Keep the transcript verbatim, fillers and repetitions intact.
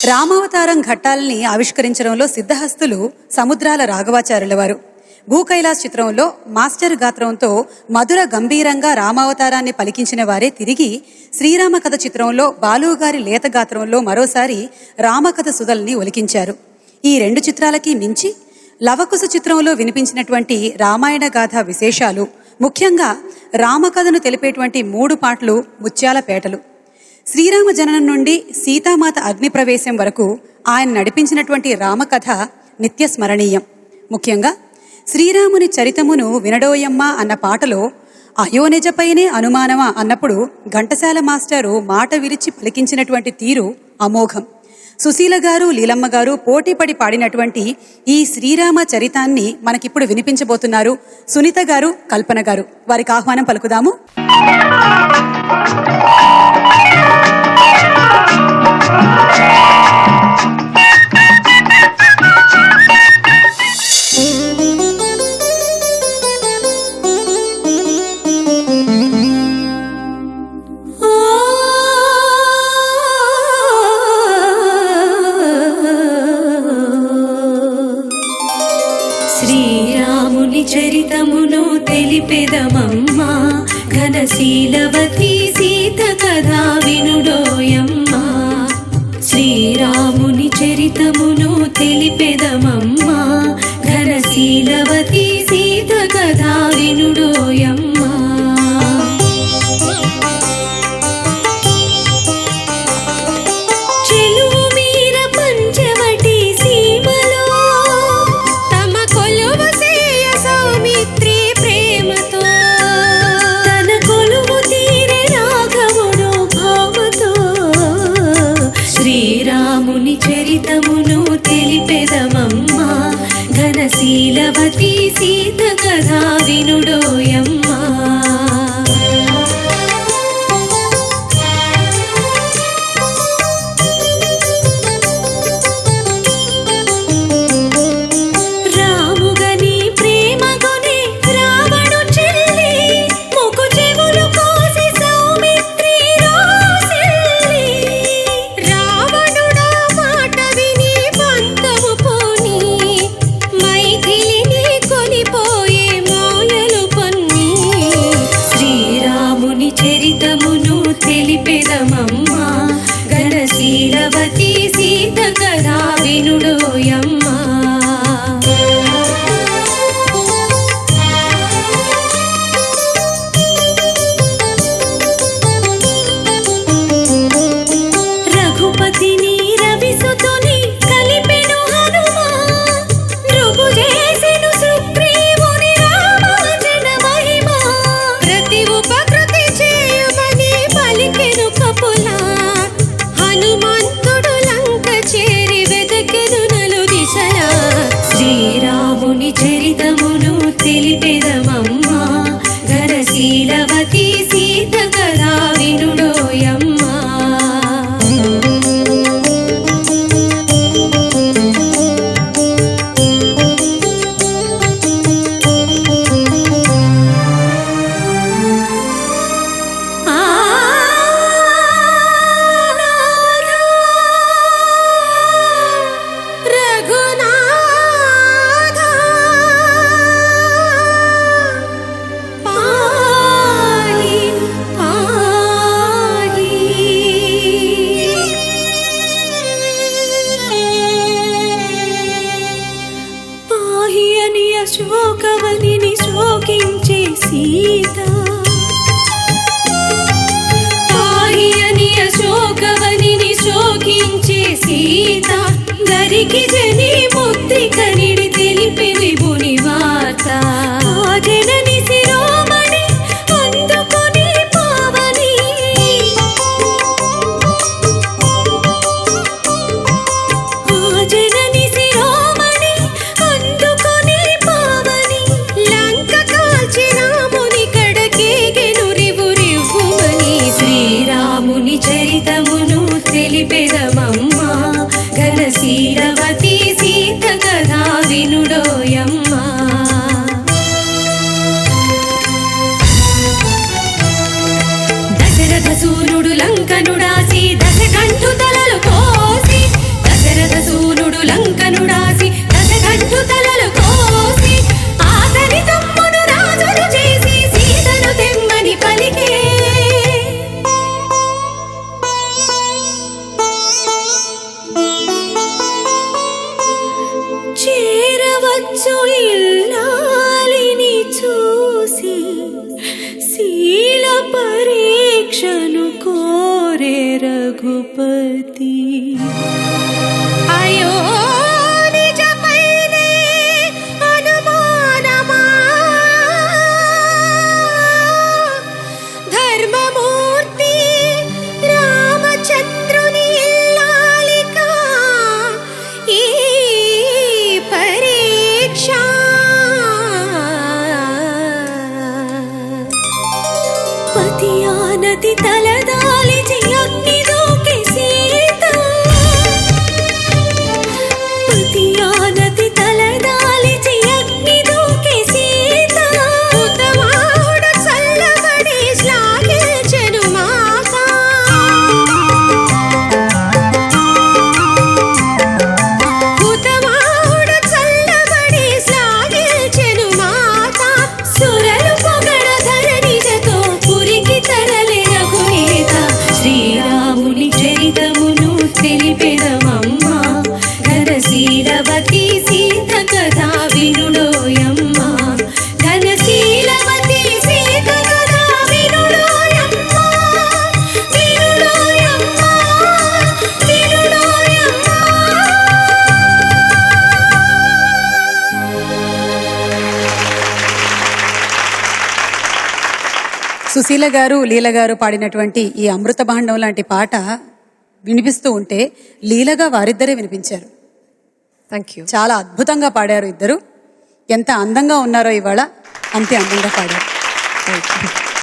రామావతారం ఘట్టాలని ఆవిష్కరించడంలో సిద్ధహస్తులు సముద్రాల రాఘవాచార్యుల వారు. భూకైలాస్ చిత్రంలో మాస్టర్ గాత్రంతో మధుర గంభీరంగా రామావతారాన్ని పలికించిన వారే తిరిగి శ్రీరామ కథ చిత్రంలో బాలుగారి లేత గాత్రంలో మరోసారి రామకథ సుధల్ని ఒలికించారు. ఈ రెండు చిత్రాలకి మించి లవకుశ చిత్రంలో వినిపించినటువంటి రామాయణ గాథ విశేషాలు, ముఖ్యంగా రామకథను తెలిపేటువంటి మూడు పాటలు ముత్యాల పేటలు. శ్రీరామ జననం నుండి సీతామాత అగ్ని ప్రవేశం వరకు ఆయన నడిపించినటువంటి రామకథ నిత్య స్మరణీయం. ముఖ్యంగా శ్రీరాముని చరితమును వినడోయమ్మ అన్న పాటలో అయోనిజపైనే అనుమానమా అన్నప్పుడు ఘంటసాల మాస్టారు మాట విరిచి పలికించినటువంటి తీరు అమోఘం. సుశీల గారు, లీలమ్మ గారు పోటీపడి పాడినటువంటి ఈ శ్రీరామ చరితాన్ని మనకిప్పుడు వినిపించబోతున్నారు సునీత గారు, కల్పన గారు. వారికి ఆహ్వానం పలుకుదాము. శ్రీరాముని చరితమును తెలిపెదమమ్మా, ఘనశీలవతి సీత కథా వినుడోయమ్మా. శ్రీరాముని చరితమును తెలిపెదమమ్మా, ఘనశీలవతి సీత కథా వినుడోయమ్మా. చరితమును తెలిపెదమమ్మా, ఘనశీలవతి సీత కథా వినుడోయమ్మా. చరితమును తెలిపెదమమ్మా, ఘనశీలవతి సీత కథా వినుడోయమ్మా. రఘుపతిని రవిసుతుని కలిపెను హనుమా, నృపు చేసెను సుగ్రీవుని రామవచన మహిమా. ప్రతి ఉపకృతి చేయమని పలికెను కపులా, హనుమంతుడు లంక చేరి వెదకెను నలు దిశలా. శ్రీరాముని చరితమును తెలిపెదమమ్మా, ఘనశీలవతి సీత కథా వినుడోయమ్మా. శోకవనిని శోకించే సీత, పాహియనియ శోకవనిని శోకించే సీత. గరికి జని ముద్రిక నిడి తెలిపి విభుని వార్త. జనని శిరోమణి అందుకుని పావని, జనని శిరోమణి అందుకుని పావని. లంక కాల్చి రాముని కడకేగెను రివు రివ్వుమని. శ్రీరాముని చరితమును తెలిపెదమమ్మా, ఘనశీలవతి సీత కథా తలదాల్చి అగ్ని దూకే సీత పతియానతి తలదాల్చి అగ్ని దూకే సీత ఉత్తమాహుడు చల్లబడి శ్లాఘించెను మాత ఉత్తమాహుడు చల్లబడి శ్లాఘించెను మాత సురలు పొగడ ధరణిజతో పురికి తరలి రఘునేత శ్రీరాముని చరితమును తెలిపెదమమ్మా ఘనశీలవతి సీత కథా వినుడోయమ్మా ఘనశీలవతి సీత కథా వినుడోయమ్మా వినుడోయమ్మా వినుడోయమ్మా. సుశీల గారు లీల గారు పాడినటువంటి ఈ అమృత భాండం లాంటి పాట వినిపిస్తూ ఉంటే లీలగా వారిద్దరే వినిపించారు. Thank you. చాలా అద్భుతంగా పాడారు ఇద్దరు. ఎంత అందంగా ఉన్నారో ఇవాళ, అంతే అందంగా పాడారు. Thank you.